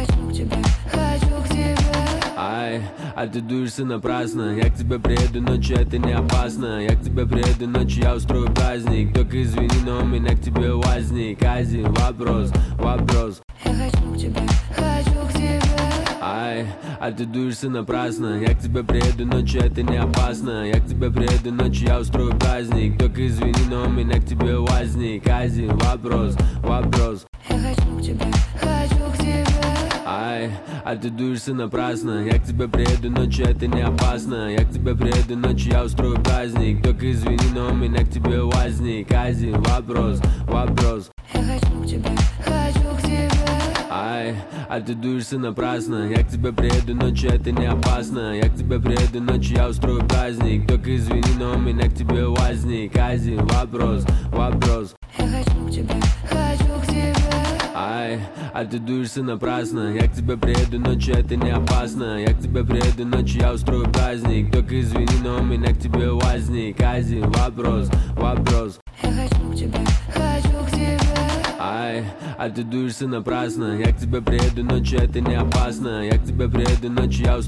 хочу к тебе, хочу к тебе. Ай, а ты дуешься напрасно. Я к тебе приеду ночью, это не опасно. Я к тебе приеду ночью, я устрою праздник. Только извини, но у меня к тебе возник один вопрос. Я хочу к тебе, хочу к тебе. Ай, а ты дуешься напрасно. Я к тебе приеду ночью, это не опасно. Я к тебе приеду ночью, я устрою праздник. Только извини, но у меня к тебе возник один вопрос. Я хочу к тебе, хочу к тебе. Ай, а ты дуешься напрасно. Я к тебе приеду ночью, это не опасно. Я к тебе приеду ночью, я устрою праздник. Только извини, но у меня к тебе возник один вопрос. Я хочу к тебе, хочу к тебе. Ай, а ты дуешься напрасно. Я к тебе приеду ночью, это не опасно. Я к тебе приеду ночью, я устрою праздник. Только извини, но у меня к тебе возник один вопрос. Я хочу к тебе, хочу к тебе. Ай, а ты дуешься напрасно. Я к тебе приеду ночью, это не опасно. Я к тебе приеду ночью, я устрою праздник. Только извини, но у меня к тебе возник один вопрос. Я хочу к тебе, хочу к тебе. Ай, а ты дуешься напрасно. Я к тебе приеду ночью, это не опасно. Я к тебе приеду ночью, я устрою